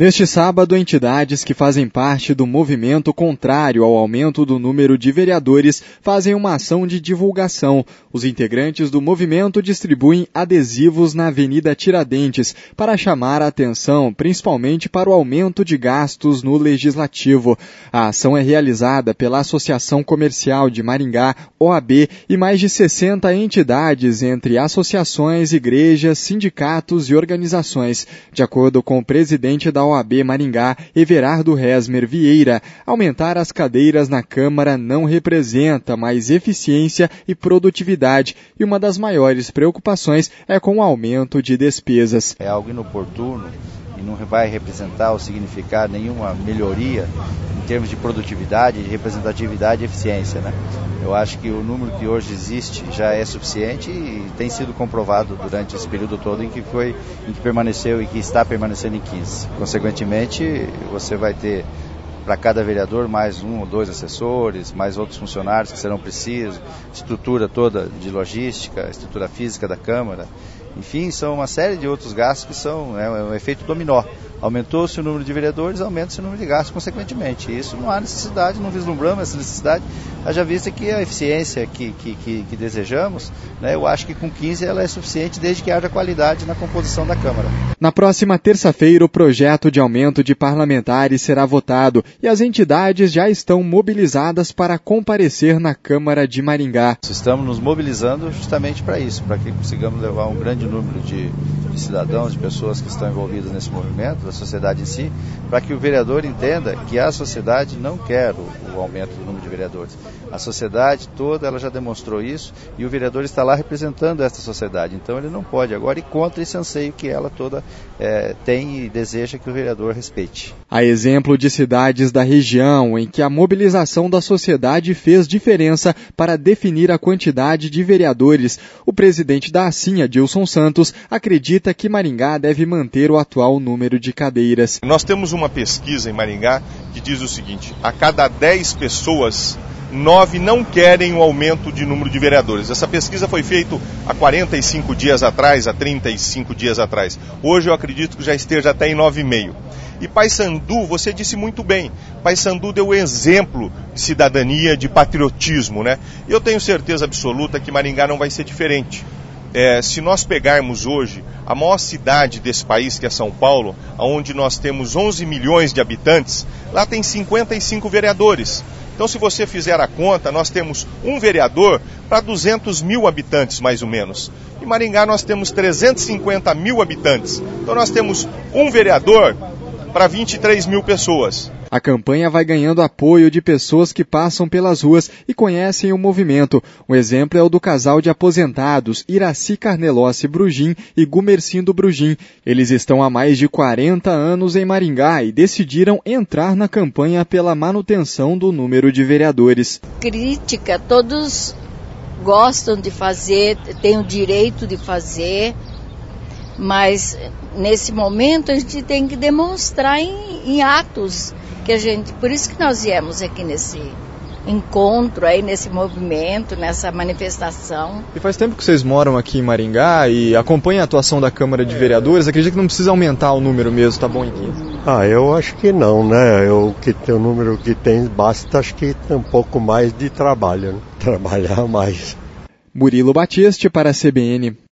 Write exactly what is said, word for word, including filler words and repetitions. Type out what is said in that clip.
Neste sábado, entidades que fazem parte do movimento contrário ao aumento do número de vereadores fazem uma ação de divulgação. Os integrantes do movimento distribuem adesivos na Avenida Tiradentes para chamar a atenção, principalmente para o aumento de gastos no Legislativo. A ação é realizada pela Associação Comercial de Maringá, O A B, e mais de sessenta entidades entre associações, igrejas, sindicatos e organizações. De acordo com o presidente da O A B Maringá, Everardo Resmer Vieira, aumentar as cadeiras na Câmara não representa mais eficiência e produtividade, e uma das maiores preocupações é com o aumento de despesas. É algo inoportuno e não vai representar ou significar nenhuma melhoria em termos de produtividade, de representatividade e eficiência, né? Eu acho que o número que hoje existe já é suficiente e tem sido comprovado durante esse período todo em que foi, em que permaneceu e que está permanecendo em quinze. Consequentemente, você vai ter para cada vereador mais um ou dois assessores, mais outros funcionários que serão precisos, estrutura toda de logística, estrutura física da Câmara. Enfim, são uma série de outros gastos que são é, um efeito dominó. Aumentou-se o número de vereadores, aumenta-se o número de gastos consequentemente. Isso não há necessidade, não vislumbramos essa necessidade, haja vista que a eficiência que, que, que, que desejamos, né, eu acho que com quinze ela é suficiente desde que haja qualidade na composição da Câmara. Na próxima terça-feira, o projeto de aumento de parlamentares será votado e as entidades já estão mobilizadas para comparecer na Câmara de Maringá. Estamos nos mobilizando justamente para isso, para que consigamos levar um grande número de, de cidadãos, de pessoas que estão envolvidas nesse movimento, da sociedade em si, para que o vereador entenda que a sociedade não quer o, o aumento do número de vereadores. A sociedade toda ela já demonstrou isso e o vereador está lá representando esta sociedade. Então ele não pode agora ir contra esse anseio que ela toda é, tem e deseja que o vereador respeite. Há exemplo de cidades da região em que a mobilização da sociedade fez diferença para definir a quantidade de vereadores. O presidente da ACIM, Adilson Santos, acredita que Maringá deve manter o atual número de cadeiras. Nós temos uma pesquisa em Maringá que diz o seguinte: a cada dez pessoas, nove não querem o aumento de número de vereadores. Essa pesquisa foi feita há quarenta e cinco dias atrás, há trinta e cinco dias atrás. Hoje eu acredito que já esteja até em nove vírgula cinco. E Paysandu, você disse muito bem, Paysandu deu exemplo de cidadania, de patriotismo, né? E eu tenho certeza absoluta que Maringá não vai ser diferente. É, se nós pegarmos hoje a maior cidade desse país, que é São Paulo, onde nós temos onze milhões de habitantes, lá tem cinquenta e cinco vereadores. Então, se você fizer a conta, nós temos um vereador para duzentos mil habitantes, mais ou menos. Em Maringá, nós temos trezentos e cinquenta mil habitantes. Então, nós temos um vereador para vinte e três mil pessoas. A campanha vai ganhando apoio de pessoas que passam pelas ruas e conhecem o movimento. Um exemplo é o do casal de aposentados Iraci Carnelossi Brugim e Gumercindo Brugim. Eles estão há mais de quarenta anos em Maringá e decidiram entrar na campanha pela manutenção do número de vereadores. Crítica, todos gostam de fazer, têm o direito de fazer, mas nesse momento a gente tem que demonstrar em, em atos que a gente, por isso que nós viemos aqui nesse encontro aí, nesse movimento, nessa manifestação. E faz tempo que vocês moram aqui em Maringá e acompanham a atuação da Câmara de Vereadores, acredita que não precisa aumentar o número mesmo, tá bom em quinze? Ah, eu acho que não, né? Eu, que tem o número que tem, basta, acho que tem um pouco mais de trabalho, né? Trabalhar mais. Murilo Batiste para a C B N.